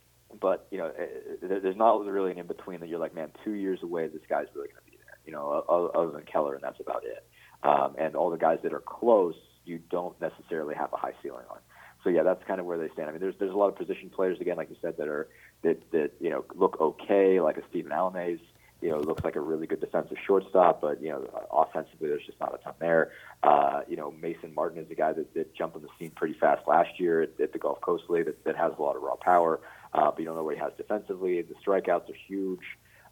but you know, there, there's not really an in between that you're like, man, two years away, this guy's really going to be there. You know, other than Keller, and that's about it. Um, and all the guys that are close, you don't necessarily have a high ceiling on. So yeah, that's kind of where they stand. I mean, there's there's a lot of position players again, like you said, that are that that you know look okay, like a Stephen Alamaze. You know, looks like a really good defensive shortstop, but, you know, offensively there's just not a ton there. Uh, you know, Mason Martin is a guy that, that jumped on the scene pretty fast last year at, at the Gulf Coast League that, that has a lot of raw power, uh, but you don't know what he has defensively. The strikeouts are huge.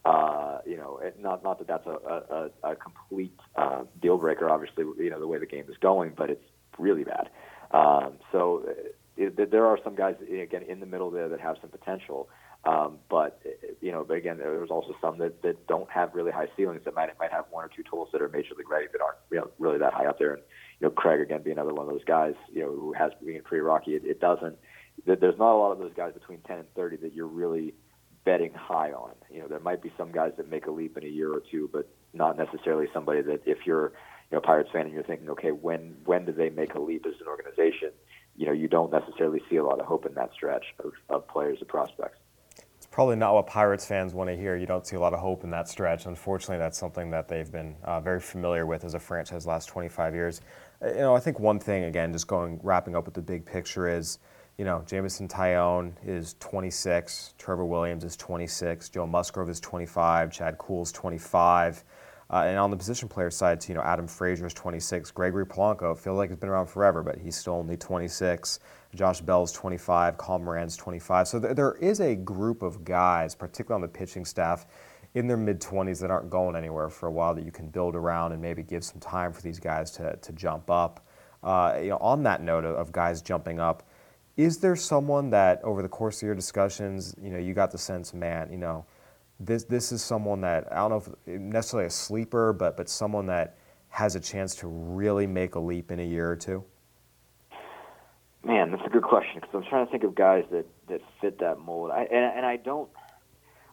Uh, you know, it, not not that that's a, a, a complete uh, deal breaker, obviously, you know, the way the game is going, but it's really bad. Um, so it, there are some guys, again, in the middle there that have some potential. Um, but, you know, but again, there's also some that, that don't have really high ceilings that might might have one or two tools that are major league ready that aren't, you know, really that high up there. And, you know, Craig, again, being another one of those guys, you know, who has been pretty rocky. It, it doesn't, there's not a lot of those guys between ten and thirty that you're really betting high on. You know, there might be some guys that make a leap in a year or two, but not necessarily somebody that if you're, you know, a Pirates fan and you're thinking, okay, when, when do they make a leap as an organization? You know, you don't necessarily see a lot of hope in that stretch of, of players or prospects. Probably not what Pirates fans want to hear. You don't see a lot of hope in that stretch. Unfortunately, that's something that they've been uh, very familiar with as a franchise the last twenty-five years. You know, I think one thing, again, just going, wrapping up with the big picture is, you know, Jameson Taillon is twenty-six, Trevor Williams is twenty-six, Joe Musgrove is twenty-five, Chad Kuhl's twenty-five. Uh, and on the position player side, you know, Adam Frazier is twenty-six. Gregory Polanco, feels like he's been around forever, but he's still only twenty-six. Josh Bell's twenty-five. Colin Moran's twenty-five. So th- there is a group of guys, particularly on the pitching staff, in their mid-twenties that aren't going anywhere for a while that you can build around and maybe give some time for these guys to, to jump up. Uh, you know, on that note of, of guys jumping up, is there someone that over the course of your discussions, you know, you got the sense, man, you know, This this is someone that, I don't know if necessarily a sleeper, but but someone that has a chance to really make a leap in a year or two? Man, that's a good question because I'm trying to think of guys that, that fit that mold. I, and, and I don't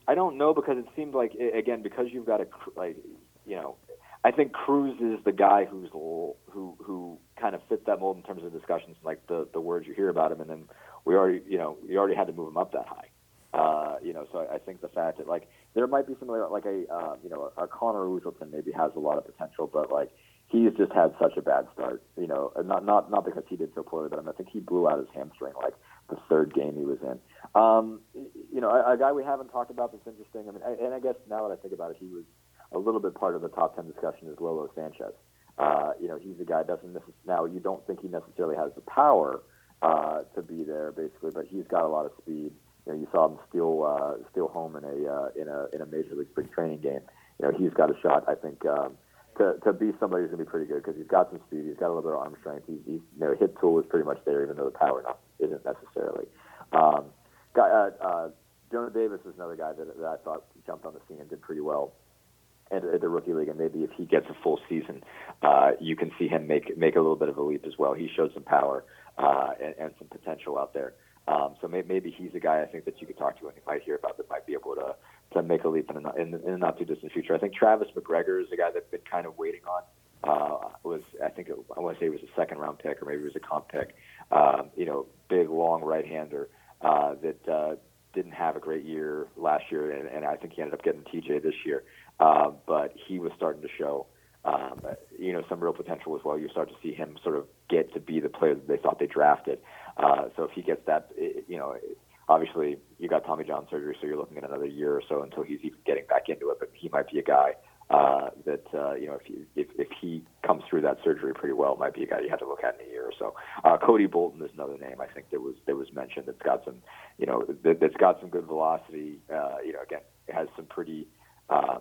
I don't know because it seemed like again because you've got a like you know I think Cruz is the guy who's who who kind of fits that mold in terms of discussions like the the words you hear about him, and then we already you know you already had to move him up that high. Uh, you know, so I, I think the fact that like there might be something like a uh, you know a Connor Uzzelton maybe has a lot of potential, but like he's just had such a bad start. You know, not not not because he did so poorly, but I, mean, I think he blew out his hamstring like the third game he was in. Um, you know, a, a guy we haven't talked about that's interesting. I mean, I, and I guess now that I think about it, he was a little bit part of the top ten discussion is Lolo Sanchez. Uh, you know, he's a guy that doesn't necess- now you don't think he necessarily has the power uh, to be there basically, but he's got a lot of speed. You know, you saw him steal uh, steal home in a uh, in a in a major league spring training game. You know, he's got a shot. I think um, to to be somebody who's going to be pretty good because he's got some speed. He's got a little bit of arm strength. He's, he's you know, hit tool is pretty much there, even though the power not, isn't necessarily. Um, guy, uh, uh, Jonah Davis is another guy that, that I thought jumped on the scene and did pretty well at, at the rookie league. And maybe if he gets a full season, uh, you can see him make make a little bit of a leap as well. He showed some power uh, and, and some potential out there. Um, so maybe, maybe he's a guy I think that you could talk to and you might hear about that might be able to to make a leap in a, in, in a not too distant future. I think Travis McGregor is a guy that's been kind of waiting on. Uh, was I think it, I want to say it was a second round pick or maybe it was a comp pick. Um, you know, big long right hander uh, that uh, didn't have a great year last year, and, and I think he ended up getting T J this year. Uh, but he was starting to show. Um, you know, some real potential as well. You start to see him sort of get to be the player that they thought they drafted. Uh, so if he gets that, you know, obviously you got Tommy John surgery, so you're looking at another year or so until he's even getting back into it. But he might be a guy uh, that, uh, you know, if he, if, if he comes through that surgery pretty well, might be a guy you have to look at in a year or so. Uh, Cody Bolton is another name I think that was that was mentioned that's got some, you know, that, that's got some good velocity. Uh, you know, again, it has some pretty. Um,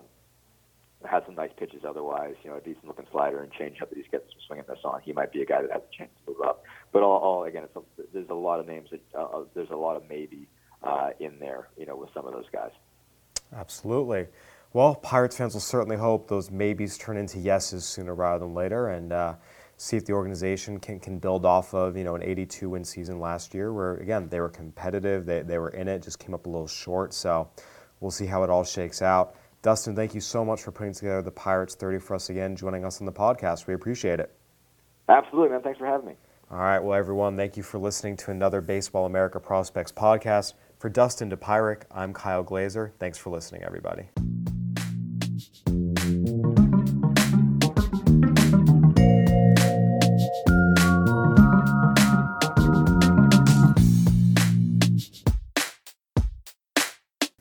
has some nice pitches otherwise, you know, a decent looking slider and changeup that he's getting some swing and miss on. He might be a guy that has a chance to move up. But all, all again, it's a, there's a lot of names that uh, there's a lot of maybe uh, in there, you know, with some of those guys. Absolutely. Well, Pirates fans will certainly hope those maybes turn into yeses sooner rather than later, and uh, see if the organization can, can build off of, you know, an eighty-two win season last year where, again, they were competitive, they, they were in it, just came up a little short. So we'll see how it all shakes out. Dustin, thank you so much for putting together the Pirates thirty for us again, joining us on the podcast. We appreciate it. Absolutely, man. Thanks for having me. All right. Well, everyone, thank you for listening to another Baseball America Prospects podcast. For Dustin DePyrick, I'm Kyle Glazer. Thanks for listening, everybody.